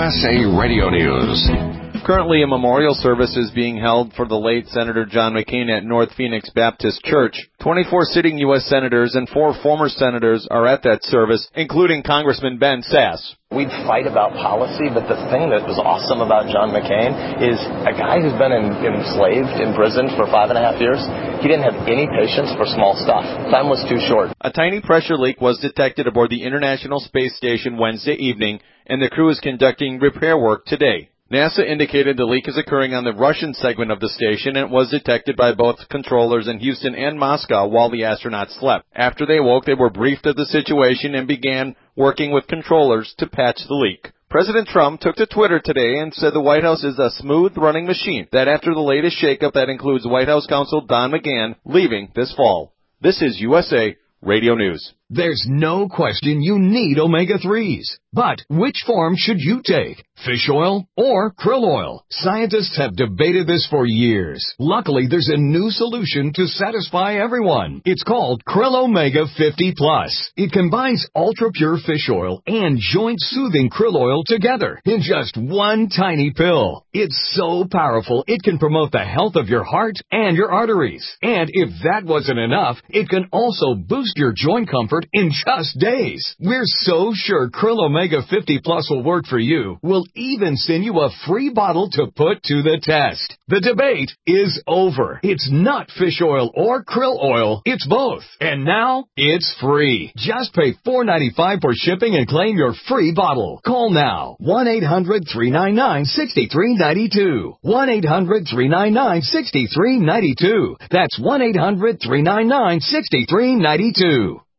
USA Radio News. Currently, a memorial service is being held for the late Senator John McCain at North Phoenix Baptist Church. 24 sitting U.S. senators and 4 former senators are at that service, including Congressman Ben Sasse. We'd fight about policy, but the thing that was awesome about John McCain is a guy who's been enslaved, imprisoned for 5.5 years. He didn't have any patience for small stuff. Time was too short. A tiny pressure leak was detected aboard the International Space Station Wednesday evening, and the crew is conducting repair work today. NASA indicated the leak is occurring on the Russian segment of the station and was detected by both controllers in Houston and Moscow while the astronauts slept. After they woke, they were briefed of the situation and began working with controllers to patch the leak. President Trump took to Twitter today and said the White House is a smooth-running machine, that after the latest shakeup that includes White House counsel Don McGahn leaving this fall. This is USA Radio News. There's no question you need omega-3s. But which form should you take? Fish oil or krill oil? Scientists have debated this for years. Luckily, there's a new solution to satisfy everyone. It's called Krill Omega 50 Plus. It combines ultra-pure fish oil and joint-soothing krill oil together in just one tiny pill. It's so powerful, it can promote the health of your heart and your arteries. And if that wasn't enough, it can also boost your joint comfort in just days. We're so sure Krill Omega 50 Plus will work for you. We'll even send you a free bottle to put to the test. The debate is over. It's not fish oil or krill oil. It's both. And now, it's free. Just pay $4.95 for shipping and claim your free bottle. Call now. 1-800-399-6392. 1-800-399-6392. That's 1-800-399-6392.